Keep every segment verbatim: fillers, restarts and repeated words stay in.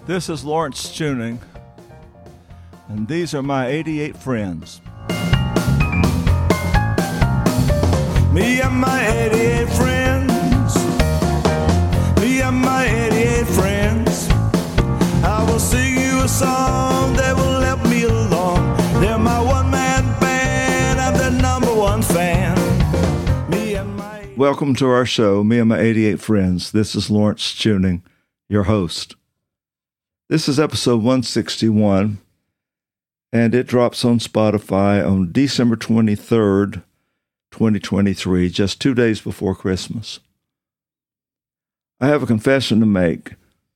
This is Lawrence Tuning, and these are my eighty-eight friends. Me and my eighty-eight friends, me and my eighty-eight friends, I will sing you a song that will help me along. They're my one-man band, I'm their number one fan. Me and my... Welcome to our show, Me and My eighty-eight Friends. This is Lawrence Tuning, your host. This is episode one sixty-one, and it drops on Spotify on December twenty-third, twenty twenty-three, just two days before Christmas. I have a confession to make.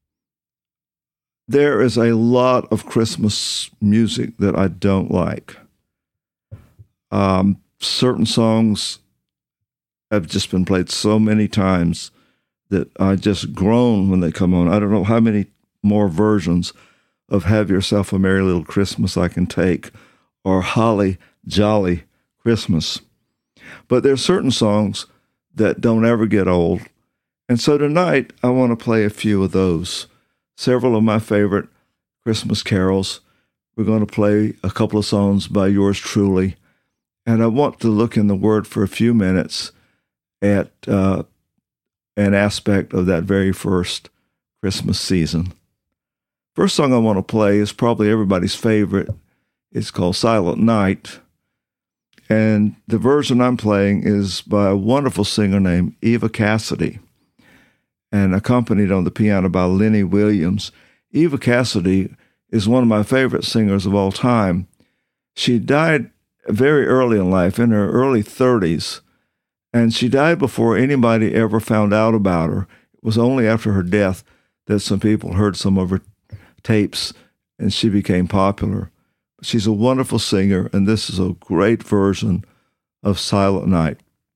There is a lot of Christmas music that I don't like. Um, certain songs have just been played so many times that I just groan when they come on. I don't know how many more versions of Have Yourself a Merry Little Christmas I can take, or Holly Jolly Christmas. But there are certain songs that don't ever get old. And so tonight, I want to play a few of those. Several of my favorite Christmas carols. We're going to play a couple of songs by yours truly. And I want to look in the Word for a few minutes at uh, an aspect of that very first Christmas season. First song I want to play is probably everybody's favorite. It's called Silent Night. And the version I'm playing is by a wonderful singer named Eva Cassidy, and accompanied on the piano by Lenny Williams. Eva Cassidy is one of my favorite singers of all time. She died very early in life, in her early thirties, and she died before anybody ever found out about her. It was only after her death that some people heard some of her tapes, and she became popular. She's a wonderful singer, and this is a great version of Silent Night.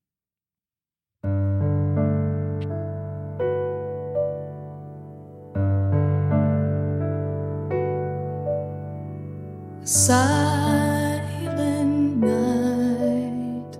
Silent night,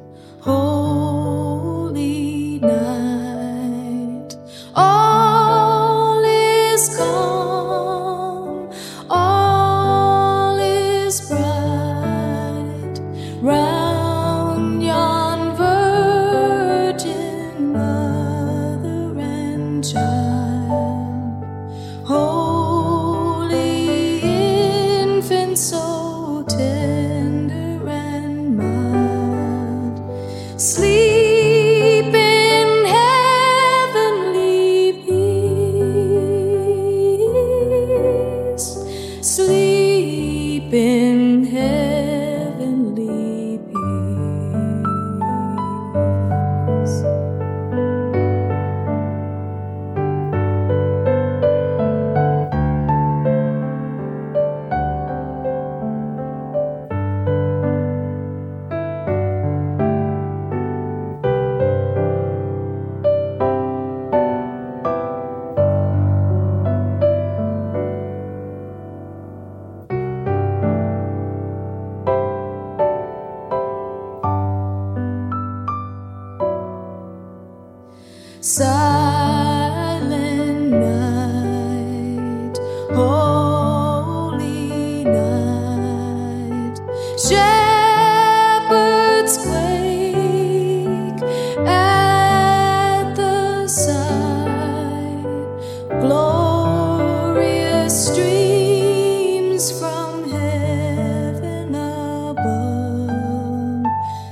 holy night, all is calm, all is bright, round yon virgin mother and child, holy infant, so tender and mild, sleep in heavenly peace, sleep in heavenly peace. Silent night, holy night, shepherds quake at the sight, glorious streams from heaven above,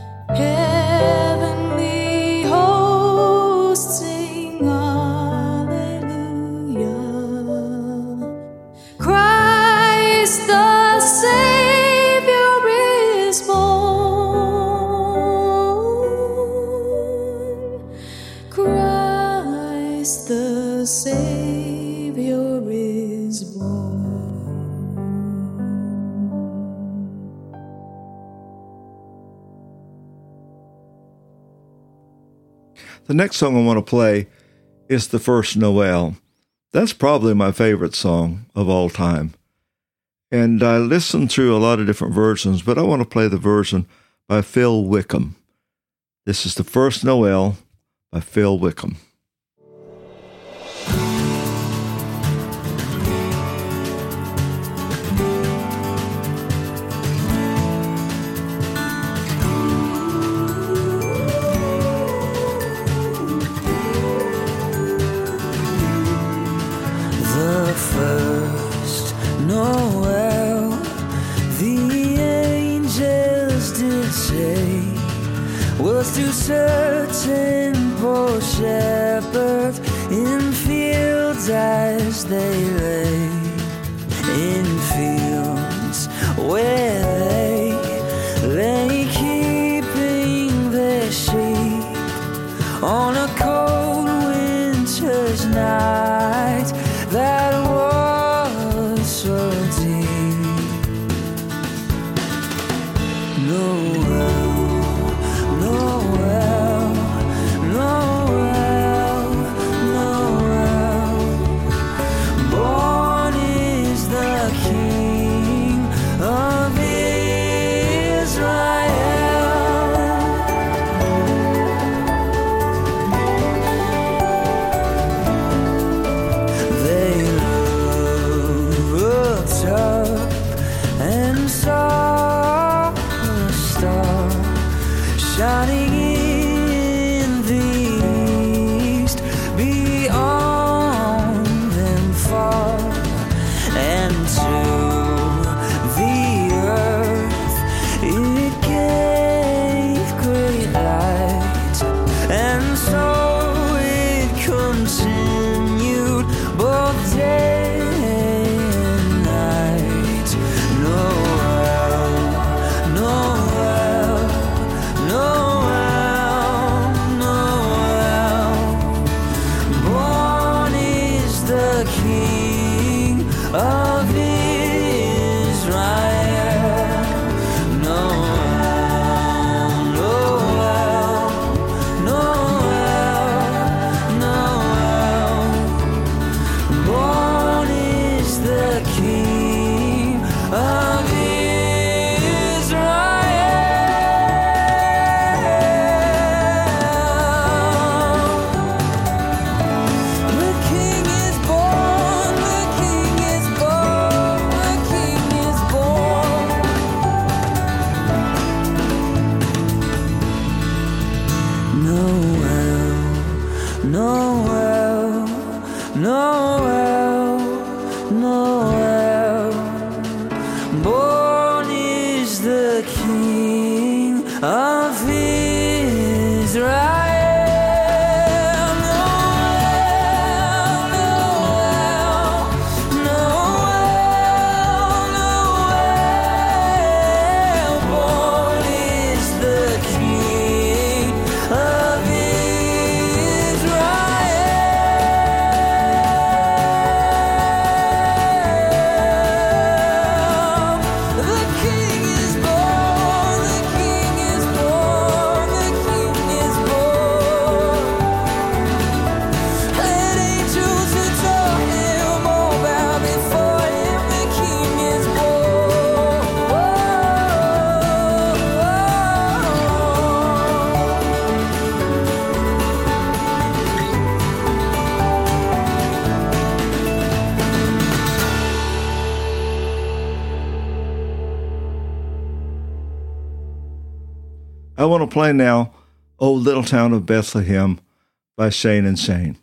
heavenly hosts sing hallelujah. Christ the Savior is born. Christ the Savior is born. The next song I want to play is The First Noel. That's probably my favorite song of all time. And I listened through a lot of different versions, but I want to play the version by Phil Wickham. This is The First Noel by Phil Wickham. say was to certain poor shepherds in fields as they lay, in fields where they lay keeping their sheep on a cold winter's night that was so deep. Noel, Noel, Noel, Noel, born is the King of Israel. They looked up and saw a star shining in the east, beyond them far, and to the earth it gave great light, and so it continued both day and night. Noel, Noel, Noel, Noel, born is the King of Israel. Noel, Noel, Noel, Noel, born is the King of Israel. The King is born, the King is born, the King is born. Noel, Noel, Noel, Noel, born is the King of Israel. Noel, Noel, Noel, born is the King of Israel. The King is born, the King is born, the King is born. Let angels adore him, all bow before him. The King is born. I want to play now "O Little Town of Bethlehem" by Shane and Shane.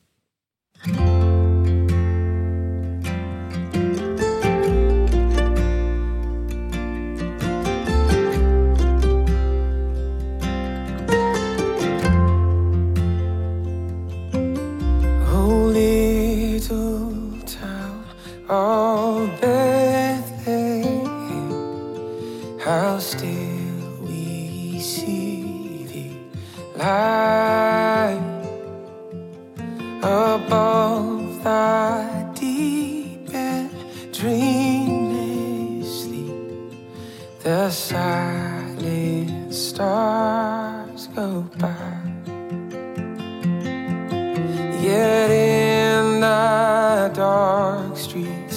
Oh, little town of Bethlehem, how still we see thee lie above thy deep and dreamless sleep. The silent stars go by. Yet in the dark streets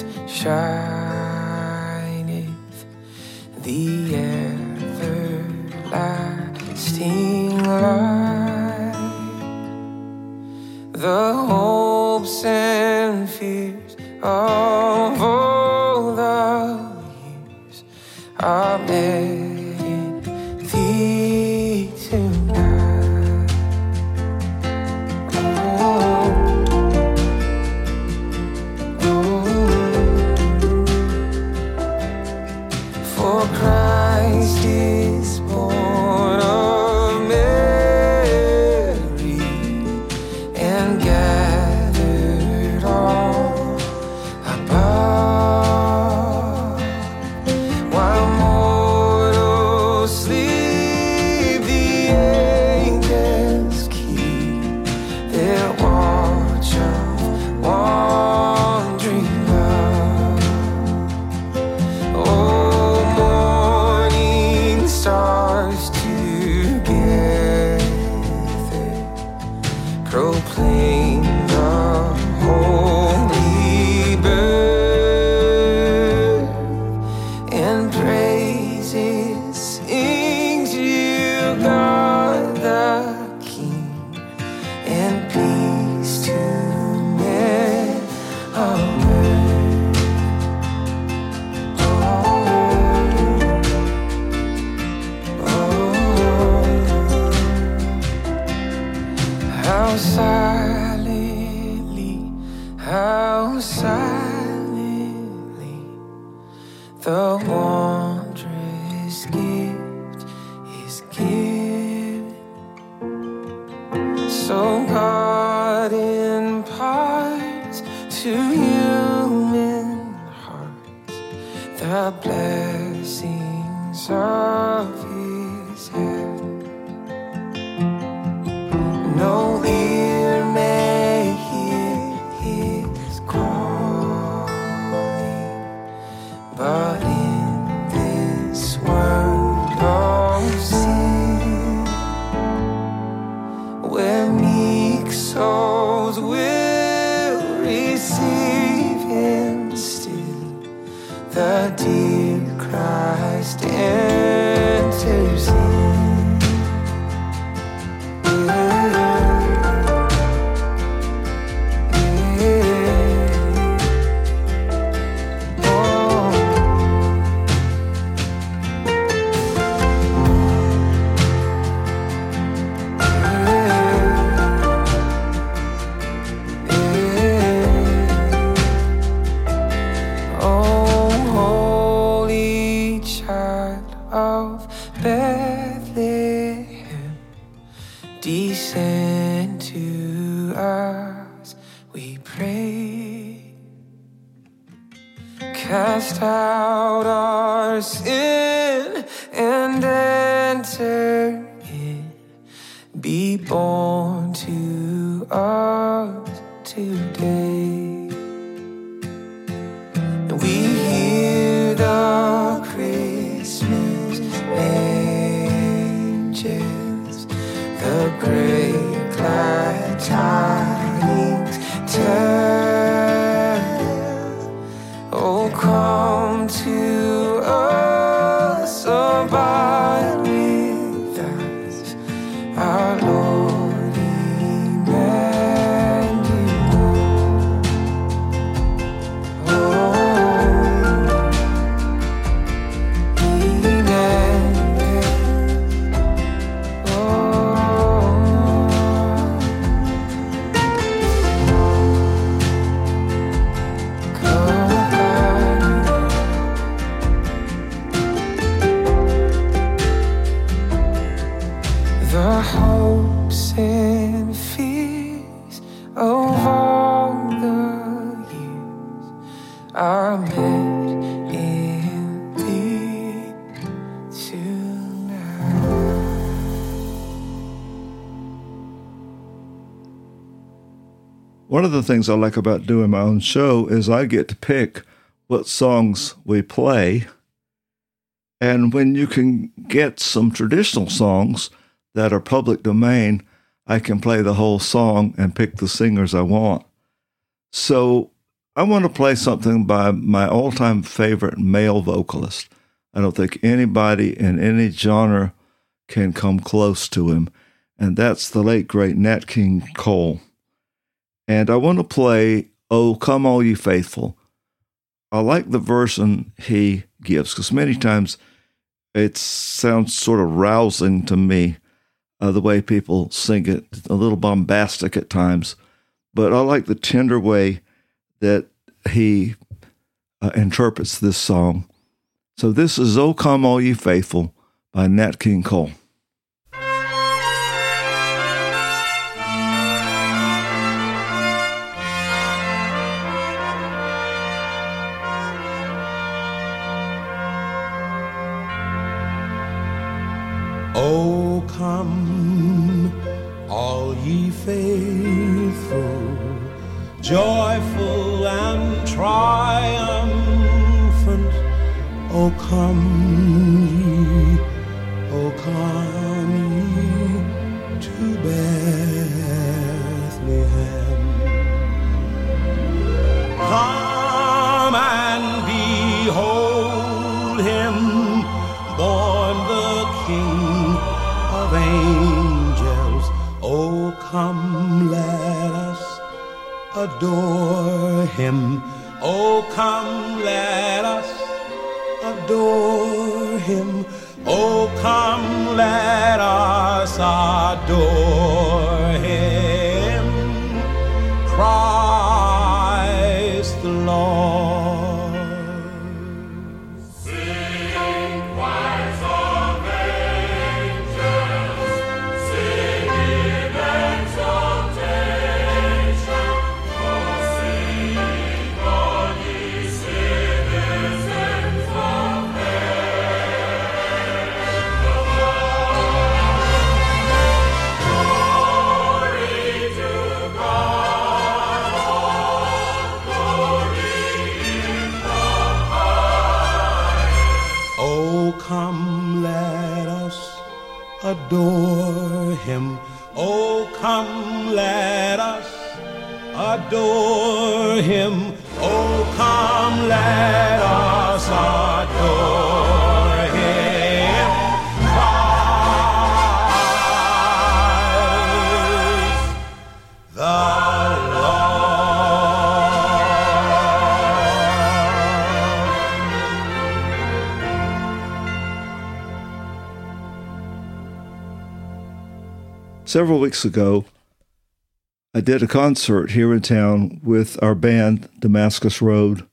shineth the everlasting light. The hopes and fears of all the years are met in thee tonight. Oh, oh. For Christ is born. proclaim the holy birth, and praises sing to God the King, and peace to men on earth. Oh, oh, how silently, how silently the wondrous gift is given. So God imparts to human hearts the blessings of His hand. No ear may hear His calling, but in this world of sin, where meek souls will receive Him still, the dear Christ enters in. Oh, holy child of Bethlehem, descend to us, we pray. Cast out our sin and enter in. Be born to us today. We hear the Christmas angels, the great glad tidings tell. Oh, come to us, abide with us, our Lord Emmanuel. Oh, Emmanuel. Oh, the hopes and fears of all the years are met in thee tonight. One of the things I like about doing my own show is I get to pick what songs we play. And when you can get some traditional songs that are public domain, I can play the whole song and pick the singers I want. So I want to play something by my all-time favorite male vocalist. I don't think anybody in any genre can come close to him, and that's the late, great Nat King Cole. And I want to play "Oh, Come All Ye Faithful." I like the version he gives, because many times it sounds sort of rousing to me, uh, the way people sing it, a little bombastic at times. But I like the tender way that he uh, interprets this song. So this is "Oh, Come All Ye Faithful" by Nat King Cole. Oh, come, all ye faithful, joyful and triumphant. Oh, come ye, oh, come ye to Bethlehem. of angels, oh come let us adore him. Oh come let us adore him. Oh come let us adore him, Christ the Lord. Come, let us adore him. Oh, come, let us adore him. Oh, come, let us adore him. Christ the Several weeks ago, I did a concert here in town with our band, Damascus Road,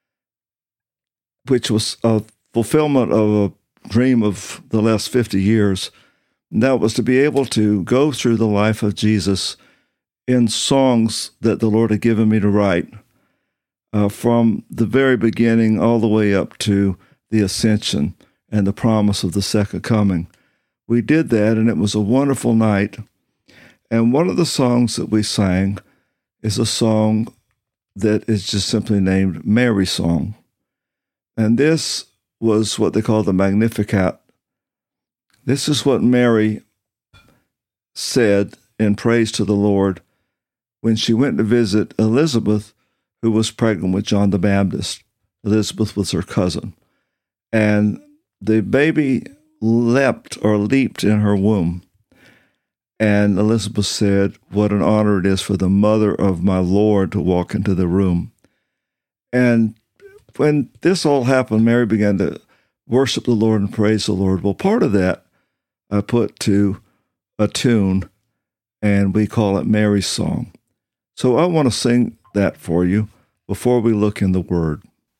which was a fulfillment of a dream of the last fifty years. And that was to be able to go through the life of Jesus in songs that the Lord had given me to write, uh, from the very beginning all the way up to the ascension and the promise of the second coming. We did that, and it was a wonderful night. And one of the songs that we sang is a song that is just simply named Mary's Song. And this was what they call the Magnificat. This is what Mary said in praise to the Lord when she went to visit Elizabeth, who was pregnant with John the Baptist. Elizabeth was her cousin. And the baby leapt or leaped in her womb. And Elizabeth said, what an honor it is for the mother of my Lord to walk into the room. And when this all happened, Mary began to worship the Lord and praise the Lord. Well, part of that I put to a tune, and we call it Mary's Song. So I want to sing that for you before we look in the Word.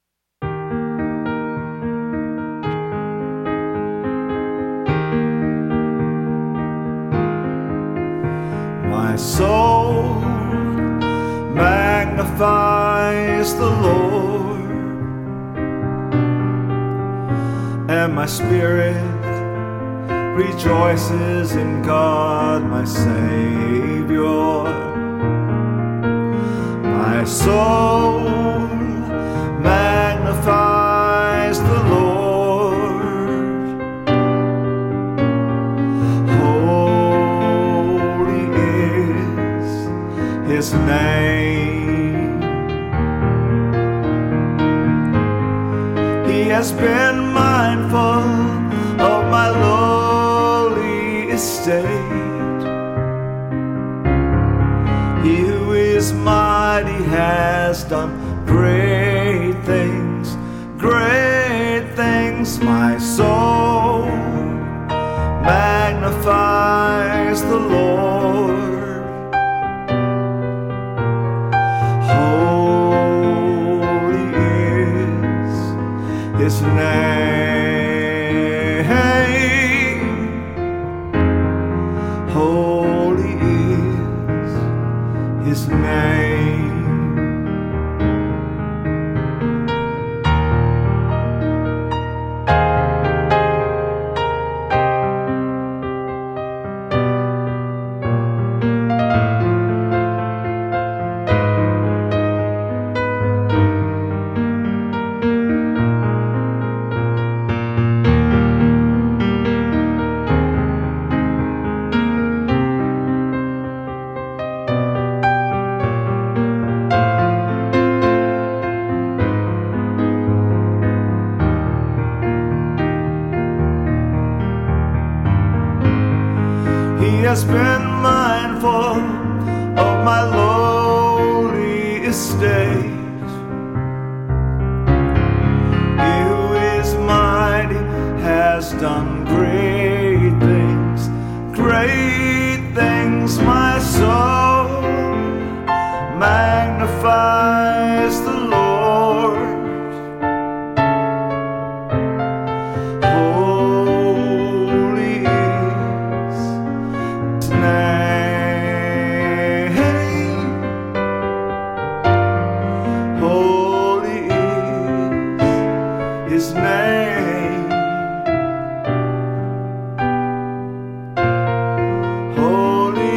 My soul magnifies the Lord, and my spirit rejoices in God my Savior. My soul magnifies the Lord. His name. He has been mindful of my lowly estate. He who is mighty has done great things, great things. My soul magnifies the Lord. His name, holy is His name. He has been mindful of my lowly estate. He who is mighty has done great things, great things. My soul magnifies the Lord. Holy is His name. Holy is His name. Holy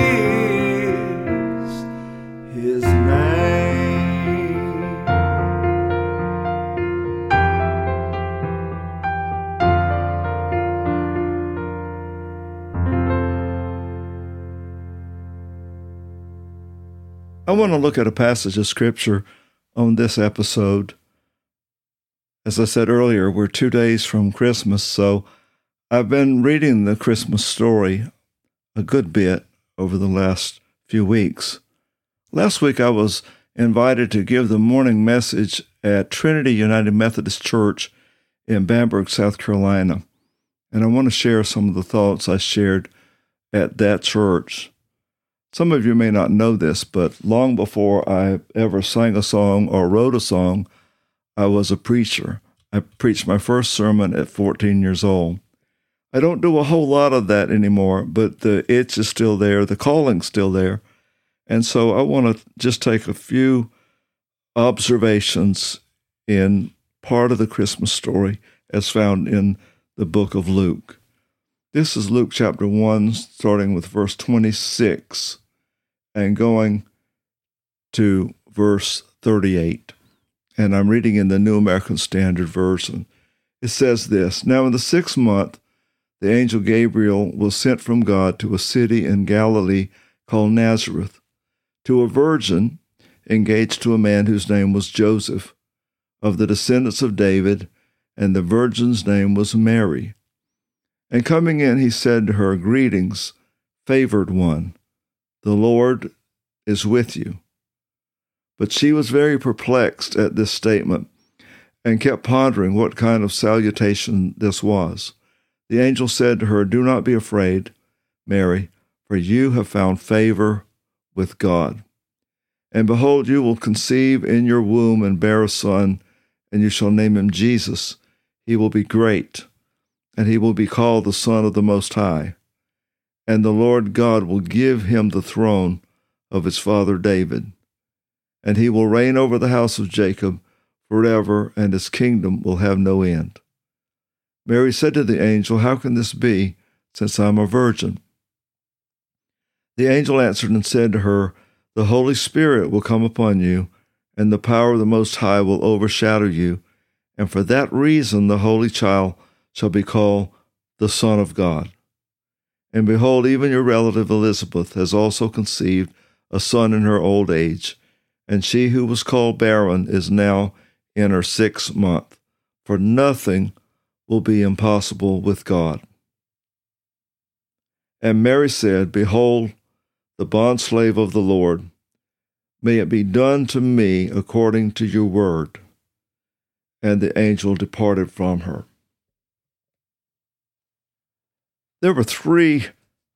is His name. I want to look at a passage of Scripture on this episode. As I said earlier, we're two days from Christmas, so I've been reading the Christmas story a good bit over the last few weeks. Last week, I was invited to give the morning message at Trinity United Methodist Church in Bamberg, South Carolina, and I want to share some of the thoughts I shared at that church. Some of you may not know this, but long before I ever sang a song or wrote a song, I was a preacher. I preached my first sermon at fourteen years old. I don't do a whole lot of that anymore, but the itch is still there, the calling's still there. And so I want to just take a few observations in part of the Christmas story as found in the book of Luke. This is Luke chapter one, starting with verse twenty-six and going to verse thirty-eight. And I'm reading in the New American Standard Version. It says this, "Now in the sixth month, the angel Gabriel was sent from God to a city in Galilee called Nazareth, to a virgin engaged to a man whose name was Joseph, of the descendants of David, and the virgin's name was Mary. And coming in, he said to her, 'Greetings, favored one, the Lord is with you.' But she was very perplexed at this statement and kept pondering what kind of salutation this was. The angel said to her, 'Do not be afraid, Mary, for you have found favor with God. And behold, you will conceive in your womb and bear a son, and you shall name him Jesus. He will be great, and he will be called the Son of the Most High. And the Lord God will give him the throne of his father David. And he will reign over the house of Jacob forever, and his kingdom will have no end.' Mary said to the angel, 'How can this be, since I am a virgin?' The angel answered and said to her, 'The Holy Spirit will come upon you, and the power of the Most High will overshadow you, and for that reason the Holy Child shall be called the Son of God. And behold, even your relative Elizabeth has also conceived a son in her old age, and she who was called barren is now in her sixth month, for nothing will be impossible with God.' And Mary said, 'Behold, the bondslave of the Lord, may it be done to me according to your word.' And the angel departed from her." There were three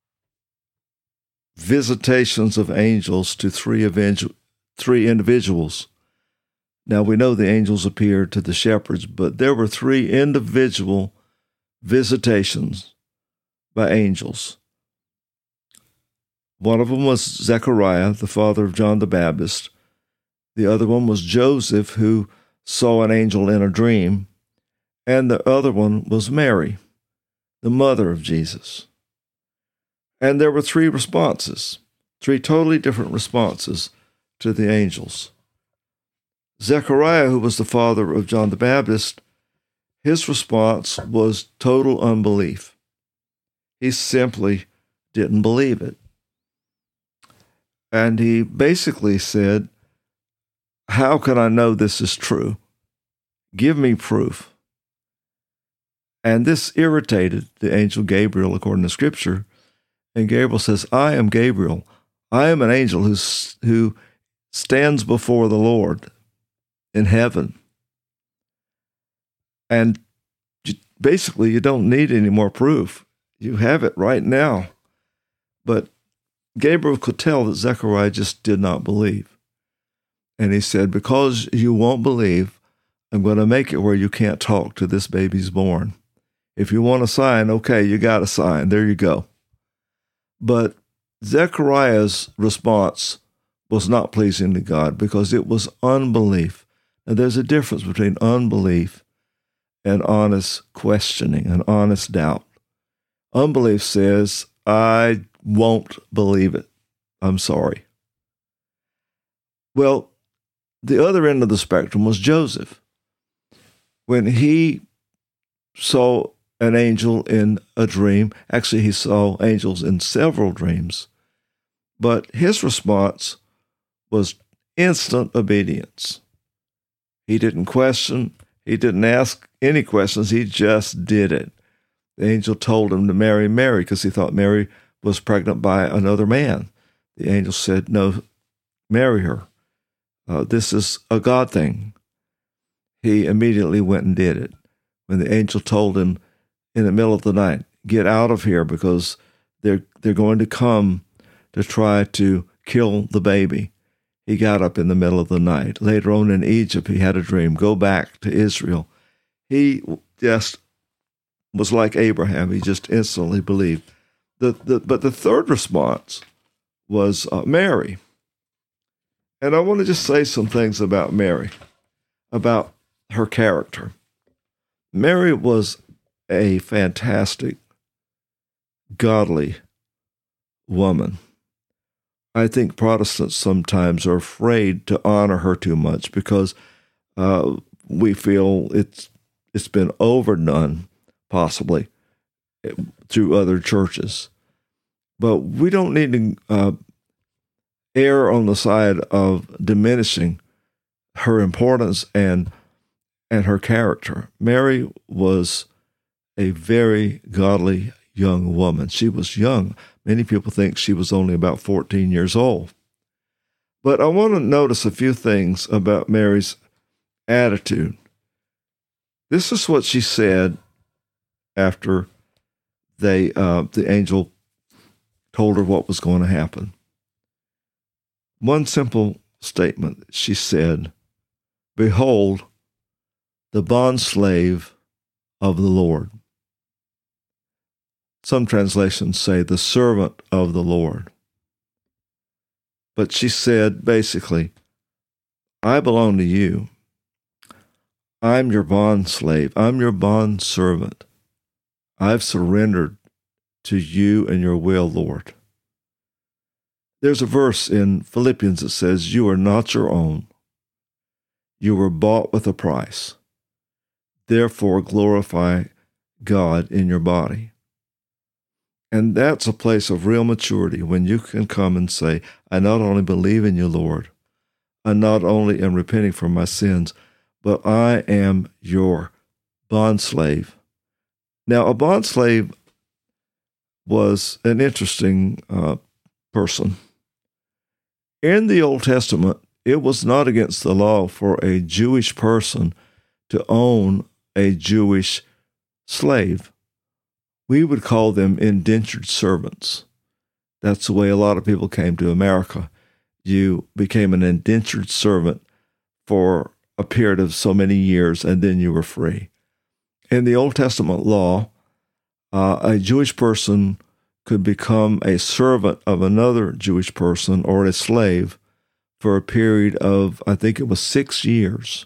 visitations of angels to three, evangel- three individuals. Now, we know the angels appeared to the shepherds, but there were three individual visitations by angels. One of them was Zechariah, the father of John the Baptist. The other one was Joseph, who saw an angel in a dream. And the other one was Mary, the mother of Jesus. And there were three responses, three totally different responses to the angels. Zechariah, who was the father of John the Baptist, his response was total unbelief. He simply didn't believe it. And he basically said, "How can I know this is true? Give me proof." And this irritated the angel Gabriel, according to Scripture, And Gabriel says, I am Gabriel. I am an angel who, who stands before the Lord in heaven. And basically, you don't need any more proof. You have it right now. But Gabriel could tell that Zechariah just did not believe. And he said, because you won't believe, I'm going to make it where you can't talk till this baby's born. If you want a sign, okay, you got a sign. There you go. But Zechariah's response was not pleasing to God because it was unbelief. And there's a difference between unbelief and honest questioning, and honest doubt. Unbelief says, I won't believe it. I'm sorry. Well, the other end of the spectrum was Joseph. When he saw an angel in a dream, actually he saw angels in several dreams, but his response was instant obedience. He didn't question, he didn't ask any questions, he just did it. The angel told him to marry Mary because he thought Mary was pregnant by another man. The angel said, no, marry her. Uh, this is a God thing. He immediately went and did it. When the angel told him in the middle of the night, get out of here because they're, they're going to come to try to kill the baby. He got up in the middle of the night. Later on in Egypt, he had a dream, go back to Israel. He just was like Abraham. He just instantly believed. The, the, but the third response was uh, Mary. And I want to just say some things about Mary, about her character. Mary was a fantastic, godly woman. I think Protestants sometimes are afraid to honor her too much because uh, we feel it's it's been overdone, possibly, through other churches. But we don't need to uh, err on the side of diminishing her importance and and her character. Mary was a very godly young woman. She was young. Many people think she was only about fourteen years old. But I want to notice a few things about Mary's attitude. This is what she said after they uh, the angel told her what was going to happen. One simple statement. She said, behold, the bondslave of the Lord. Some translations say the servant of the Lord. But she said, basically, I belong to you. I'm your bond slave. I'm your bond servant. I've surrendered to you and your will, Lord. There's a verse in Philippians that says, you are not your own. You were bought with a price. Therefore, glorify God in your body. And that's a place of real maturity when you can come and say, I not only believe in you, Lord, I not only am repenting for my sins, but I am your bondslave. Now, a bondslave was an interesting uh, person. In the Old Testament, it was not against the law for a Jewish person to own a Jewish slave. We would call them indentured servants. That's the way a lot of people came to America. You became an indentured servant for a period of so many years, and then you were free. In the Old Testament law, uh, a Jewish person could become a servant of another Jewish person or a slave for a period of, I think it was six years.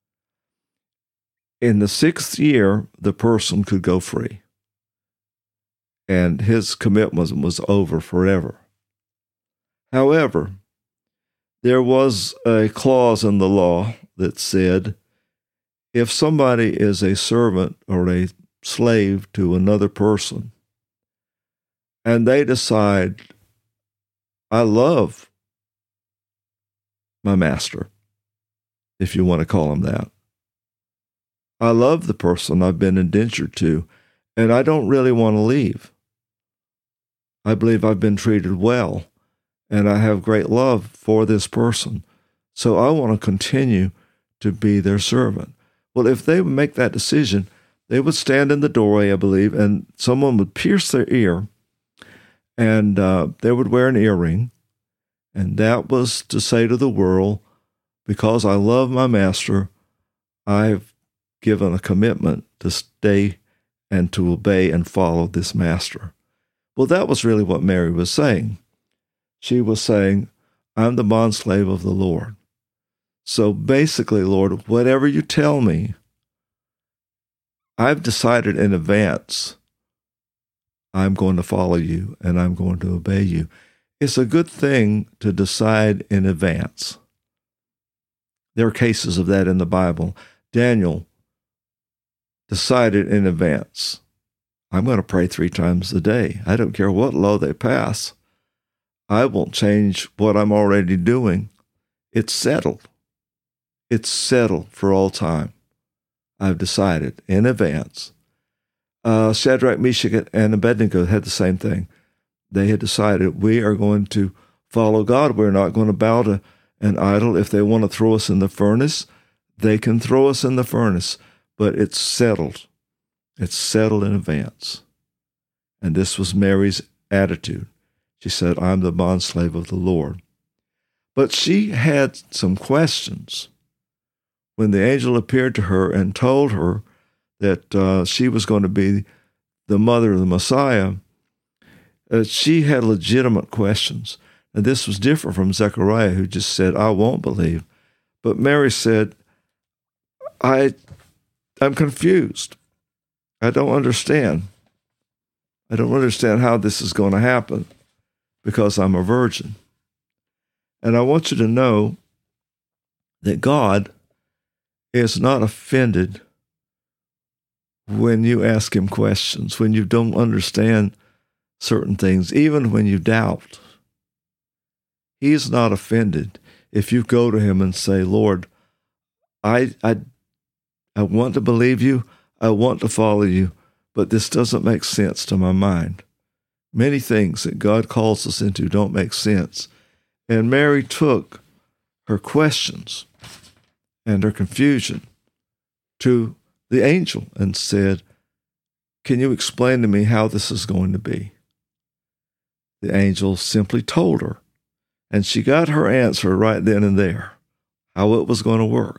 In the sixth year, the person could go free. And his commitment was over forever. However, there was a clause in the law that said, if somebody is a servant or a slave to another person, and they decide, I love my master, if you want to call him that. I love the person I've been indentured to, and I don't really want to leave. I believe I've been treated well, and I have great love for this person. So I want to continue to be their servant. Well, if they would make that decision, they would stand in the doorway, I believe, and someone would pierce their ear, and uh, they would wear an earring. And that was to say to the world, because I love my master, I've given a commitment to stay and to obey and follow this master. Well, that was really what Mary was saying. She was saying, I'm the bondslave of the Lord. So basically, Lord, whatever you tell me, I've decided in advance I'm going to follow you and I'm going to obey you. It's a good thing to decide in advance. There are cases of that in the Bible. Daniel decided in advance, I'm going to pray three times a day. I don't care what law they pass. I won't change what I'm already doing. It's settled. It's settled for all time. I've decided in advance. Uh, Shadrach, Meshach, and Abednego had the same thing. They had decided we are going to follow God. We're not going to bow to an idol. If they want to throw us in the furnace, they can throw us in the furnace, but it's settled. It's settled in advance. And this was Mary's attitude. She said, I'm the bondslave of the Lord. But she had some questions. When the angel appeared to her and told her that uh, she was going to be the mother of the Messiah, uh, she had legitimate questions. And this was different from Zechariah, who just said, I won't believe. But Mary said, I, I'm confused. I don't understand. I don't understand how this is going to happen because I'm a virgin. And I want you to know that God is not offended when you ask him questions, when you don't understand certain things, even when you doubt. He's not offended if you go to him and say, Lord, I, I, I want to believe you, I want to follow you, but this doesn't make sense to my mind. Many things that God calls us into don't make sense. And Mary took her questions and her confusion to the angel and said, can you explain to me how this is going to be? The angel simply told her, and she got her answer right then and there, how it was going to work.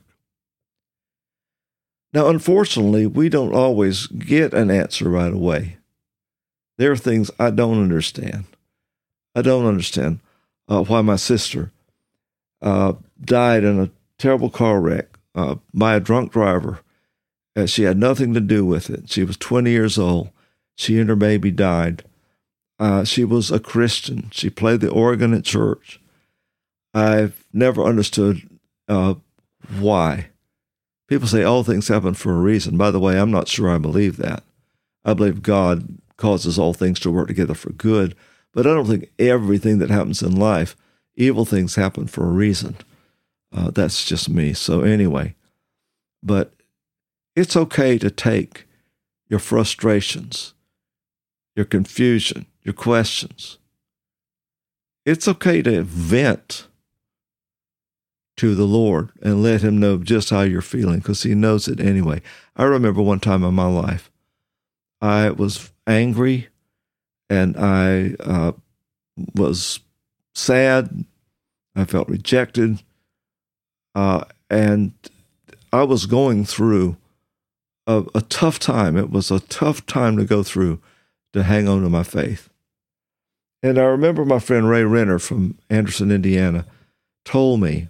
Now, unfortunately, we don't always get an answer right away. There are things I don't understand. I don't understand uh, why my sister uh, died in a terrible car wreck uh, by a drunk driver. Uh, she had nothing to do with it. She was twenty years old. She and her baby died. Uh, she was a Christian. She played the organ at church. I've never understood uh, why. People say all things happen for a reason. By the way, I'm not sure I believe that. I believe God causes all things to work together for good, but I don't think everything that happens in life, evil things happen for a reason. Uh, that's just me. So anyway, but it's okay to take your frustrations, your confusion, your questions. It's okay to vent to the Lord and let him know just how you're feeling, because he knows it anyway. I remember one time in my life, I was angry and I uh, was sad. I felt rejected. Uh, and I was going through a, a tough time. It was a tough time to go through to hang on to my faith. And I remember my friend Ray Renner from Anderson, Indiana, told me,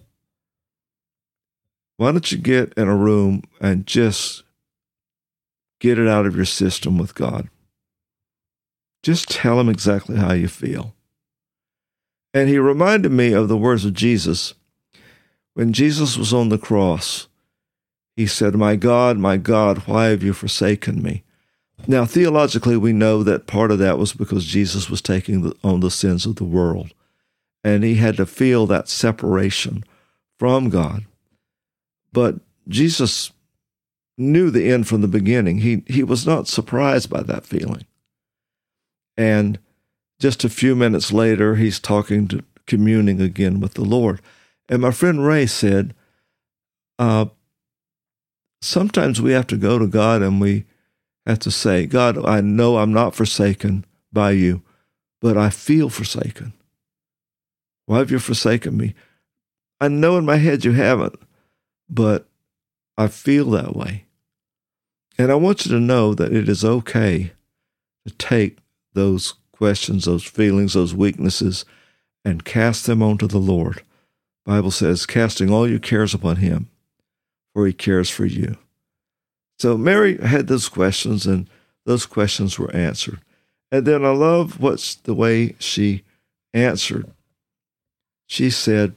why don't you get in a room and just get it out of your system with God? Just tell him exactly how you feel. And he reminded me of the words of Jesus. When Jesus was on the cross, he said, my God, my God, why have you forsaken me? Now, theologically, we know that part of that was because Jesus was taking the, on the sins of the world, and he had to feel that separation from God. But Jesus knew the end from the beginning. He, he was not surprised by that feeling. And just a few minutes later, he's talking to, communing again with the Lord. And my friend Ray said, uh, sometimes we have to go to God and we have to say, God, I know I'm not forsaken by you, but I feel forsaken. Why have you forsaken me? I know in my head you haven't, but I feel that way. And I want you to know that it is okay to take those questions, those feelings, those weaknesses, and cast them onto the Lord. The Bible says, casting all your cares upon him, for he cares for you. So Mary had those questions, and those questions were answered. And then I love what's the way she answered. She said,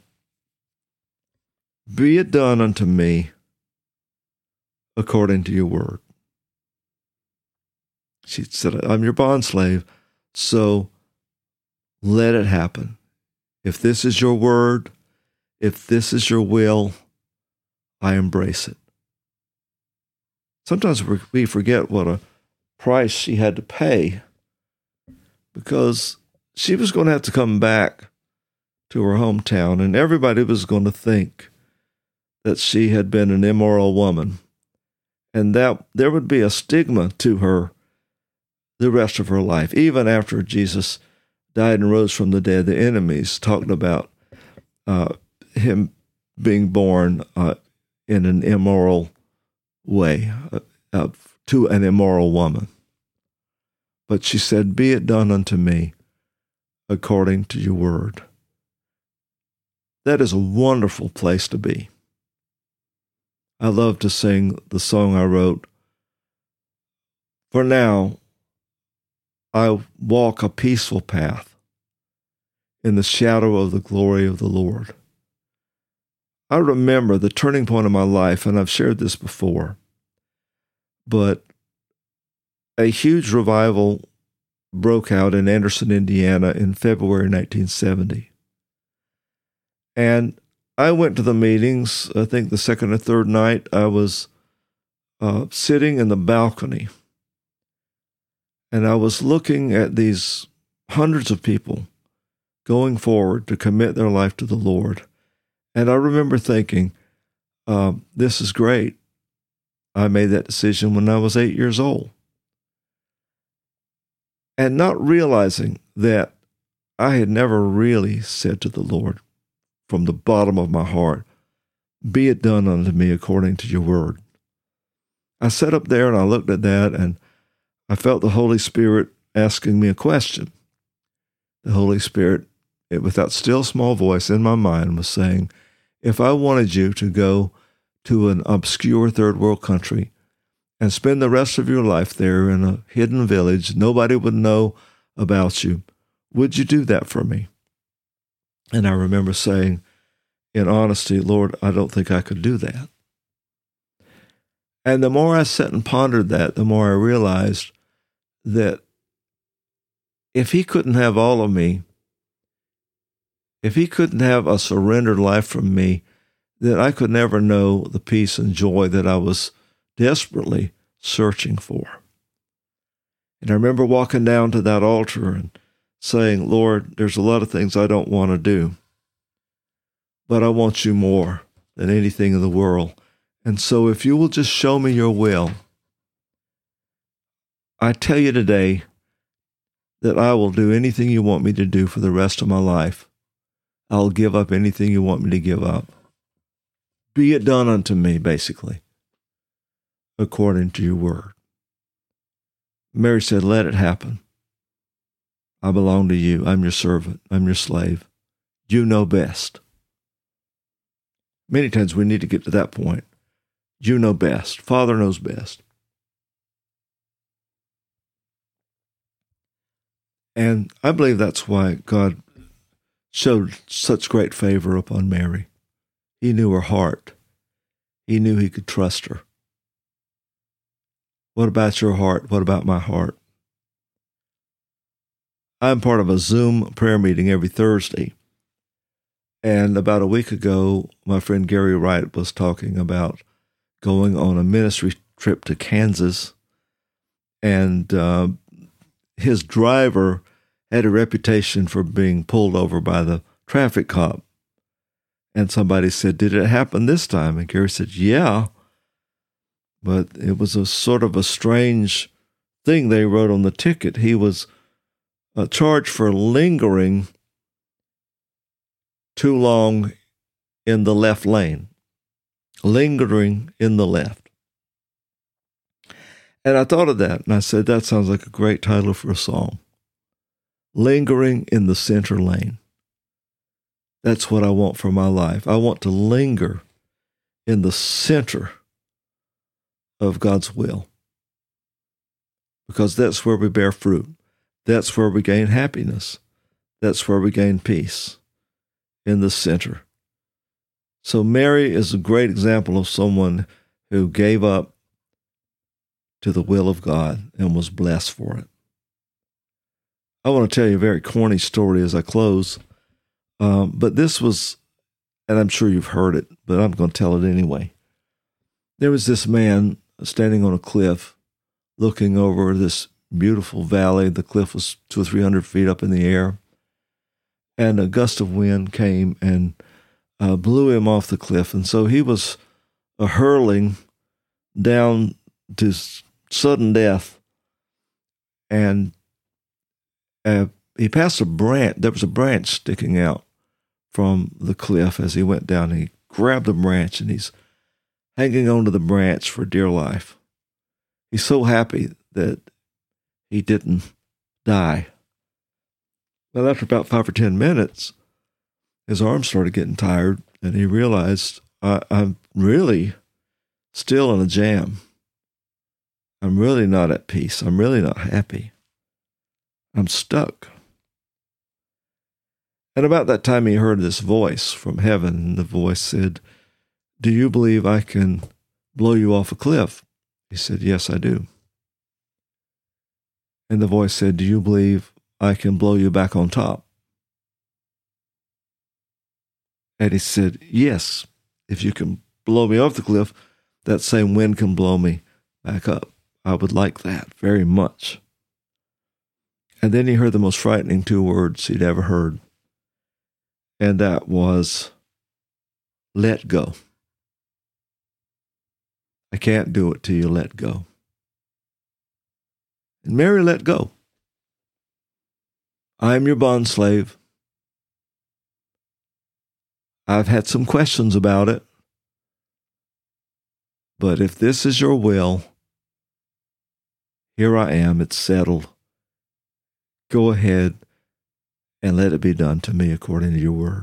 be it done unto me according to your word. She said, I'm your bondslave, so let it happen. If this is your word, if this is your will, I embrace it. Sometimes we forget what a price she had to pay, because she was going to have to come back to her hometown, and everybody was going to think that she had been an immoral woman, and that there would be a stigma to her the rest of her life. Even after Jesus died and rose from the dead, the enemies talked about uh, him being born uh, in an immoral way uh, uh, to an immoral woman. But she said, be it done unto me according to your word. That is a wonderful place to be. I love to sing the song I wrote, for now I walk a peaceful path in the shadow of the glory of the Lord. I remember the turning point of my life, and I've shared this before, but a huge revival broke out in Anderson, Indiana in February nineteen seventy. And I went to the meetings. I think the second or third night I was uh, sitting in the balcony, and I was looking at these hundreds of people going forward to commit their life to the Lord. And I remember thinking, uh, this is great. I made that decision when I was eight years old. And not realizing that I had never really said to the Lord from the bottom of my heart, be it done unto me according to your word. I sat up there and I looked at that, and I felt the Holy Spirit asking me a question. The Holy Spirit, it, with that still small voice in my mind, was saying, if I wanted you to go to an obscure third world country and spend the rest of your life there in a hidden village, nobody would know about you, would you do that for me? And I remember saying, in honesty, Lord, I don't think I could do that. And the more I sat and pondered that, the more I realized that if he couldn't have all of me, if he couldn't have a surrendered life from me, then I could never know the peace and joy that I was desperately searching for. And I remember walking down to that altar and saying, Lord, there's a lot of things I don't want to do, but I want you more than anything in the world. And so if you will just show me your will, I tell you today that I will do anything you want me to do for the rest of my life. I'll give up anything you want me to give up. Be it done unto me, basically, according to your word. Mary said, let it happen. I belong to you. I'm your servant. I'm your slave. You know best. Many times we need to get to that point. You know best. Father knows best. And I believe that's why God showed such great favor upon Mary. He knew her heart. He knew he could trust her. What about your heart? What about my heart? I'm part of a Zoom prayer meeting every Thursday. And about a week ago, my friend Gary Wright was talking about going on a ministry trip to Kansas. And uh, his driver had a reputation for being pulled over by the traffic cop. And somebody said, "Did it happen this time?" And Gary said, "Yeah." But it was a sort of a strange thing they wrote on the ticket. He was uh, charged for lingering too long in the left lane. Lingering in the left. And I thought of that, and I said, that sounds like a great title for a song. Lingering in the center lane. That's what I want for my life. I want to linger in the center of God's will. Because that's where we bear fruit. That's where we gain happiness. That's where we gain peace. In the center. So Mary is a great example of someone who gave up to the will of God and was blessed for it. I want to tell you a very corny story as I close. Um, but this was, and I'm sure you've heard it, but I'm going to tell it anyway. There was this man standing on a cliff looking over this beautiful valley. The cliff was two or three hundred feet up in the air. And a gust of wind came and uh, blew him off the cliff. And so he was uh, hurling down to sudden death. And uh, he passed a branch. There was a branch sticking out from the cliff as he went down. He grabbed the branch and he's hanging onto the branch for dear life. He's so happy that he didn't die. Well, after about five or ten minutes, his arms started getting tired, and he realized, I, I'm really still in a jam. I'm really not at peace. I'm really not happy. I'm stuck. And about that time, he heard this voice from heaven, and the voice said, "Do you believe I can blow you off a cliff?" He said, "Yes, I do." And the voice said, "Do you believe I can blow you back on top?" And he said, "Yes, if you can blow me off the cliff, that same wind can blow me back up. I would like that very much." And then he heard the most frightening two words he'd ever heard. And that was, "Let go. I can't do it till you let go." And Mary let go. "I am your bondslave. I've had some questions about it, but if this is your will, here I am, it's settled. Go ahead and let it be done to me according to your word."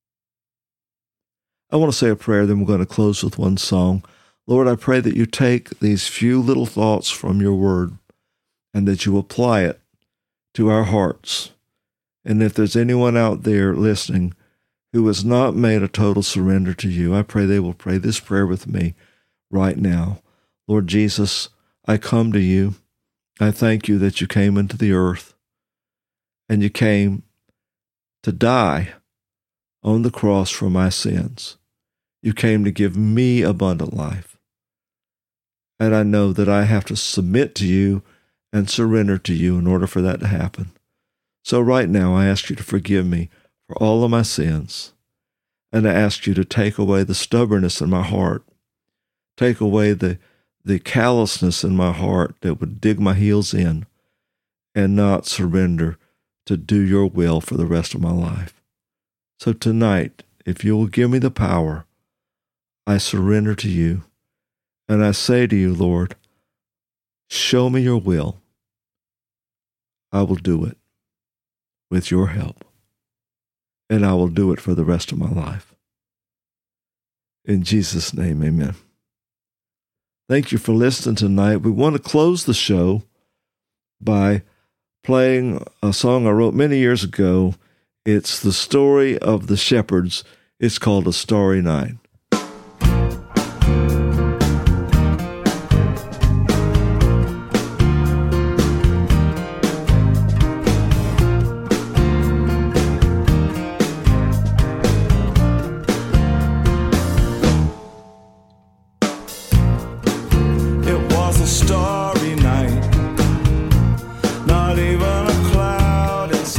I want to say a prayer, then we're going to close with one song. Lord, I pray that you take these few little thoughts from your word and that you apply it to our hearts. And if there's anyone out there listening who has not made a total surrender to you, I pray they will pray this prayer with me right now. Lord Jesus, I come to you. I thank you that you came into the earth and you came to die on the cross for my sins. You came to give me abundant life. And I know that I have to submit to you and surrender to you in order for that to happen. So right now, I ask you to forgive me for all of my sins. And I ask you to take away the stubbornness in my heart. Take away the, the callousness in my heart that would dig my heels in and not surrender to do your will for the rest of my life. So tonight, if you will give me the power, I surrender to you. And I say to you, Lord, show me your will. I will do it with your help. And I will do it for the rest of my life. In Jesus' name, amen. Thank you for listening tonight. We want to close the show by playing a song I wrote many years ago. It's the story of the shepherds. It's called A Starry Night. Starry night, not even a cloud in sight.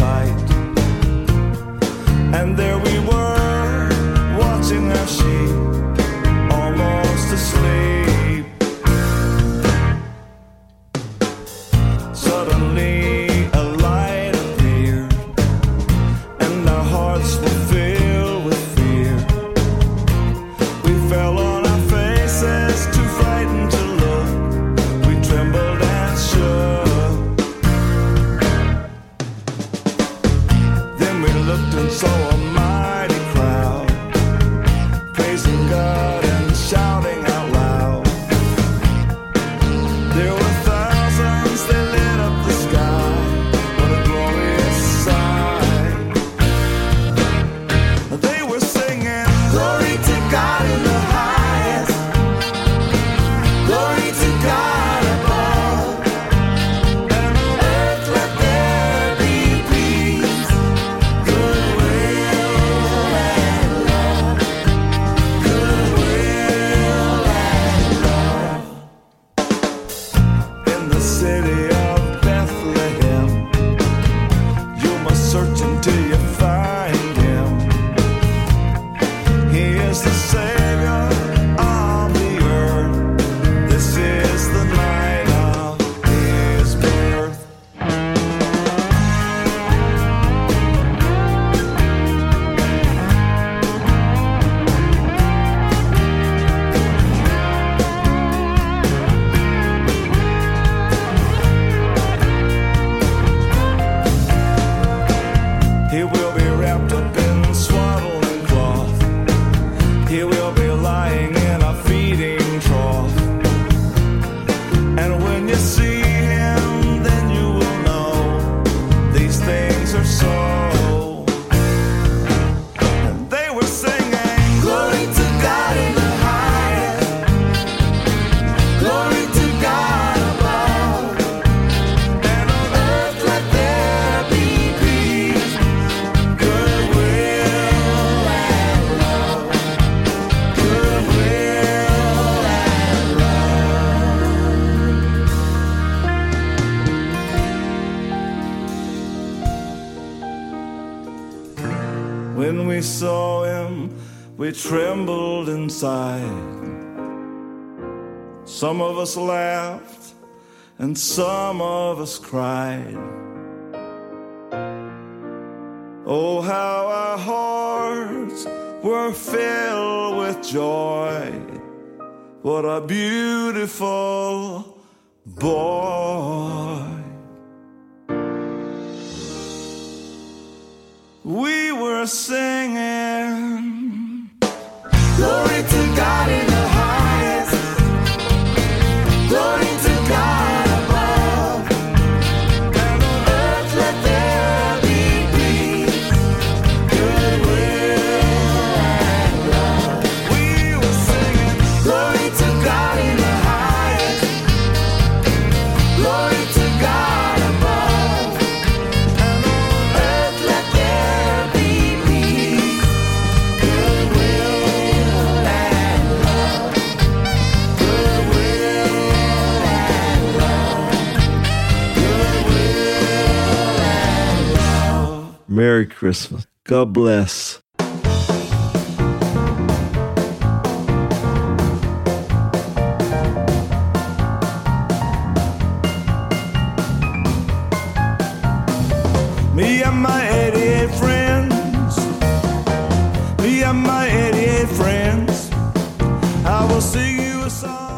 and saw a mighty crowd praising God and shouting out loud. There were thousands that lit up the sky. What a glorious sight. They were singing, glory to God in the highest, glory to God above, and on earth let there be peace, goodwill and love, goodwill and love. In the city of Bethlehem, you must search until you find him. He is the Savior of the earth. This is the night of his birth. He will be wrapped up in swaddling cloth. He will be lying in a feeding trough. And when you see him, then you will know these things are so. And they were singing, glory to God in the highest, glory to God above, and on earth let there be peace, goodwill and love, goodwill and love. When we saw him, we trembled inside. Some of us laughed and some of us cried. Oh, how our hearts were filled with joy. What a beautiful boy. We were singing, glory to God in the highest, glory to God above, and on earth let there be peace, goodwill and love. We were singing, glory to God in the highest, glory to God above, and on earth let there be peace, goodwill and love, goodwill and love, goodwill and love. Merry Christmas. God bless. Me and my eighty-eight friends, me and my eighty-eight friends, I will sing you a song.